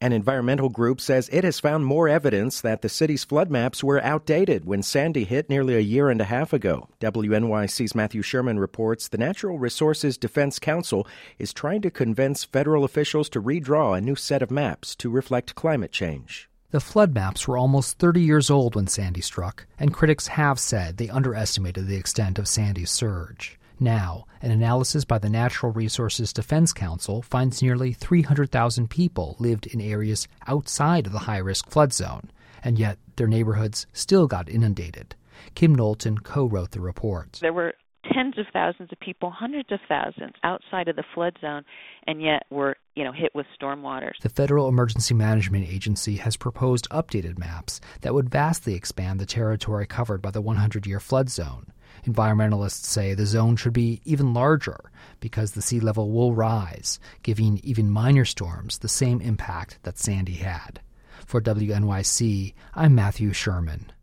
An environmental group says it has found more evidence that the city's flood maps were outdated when Sandy hit nearly a year and a half ago. WNYC's Matthew Sherman reports the Natural Resources Defense Council is trying to convince federal officials to redraw a new set of maps to reflect climate change. The flood maps were almost 30 years old when Sandy struck, and critics have said they underestimated the extent of Sandy's surge. Now, an analysis by the Natural Resources Defense Council finds nearly 300,000 people lived in areas outside of the high-risk flood zone, and yet their neighborhoods still got inundated. Kim Knowlton co-wrote the report. There were tens of thousands of people, hundreds of thousands outside of the flood zone, and yet were, hit with stormwaters. The Federal Emergency Management Agency has proposed updated maps that would vastly expand the territory covered by the 100-year flood zone. Environmentalists say the zone should be even larger because the sea level will rise, giving even minor storms the same impact that Sandy had. For WNYC, I'm Matthew Sherman.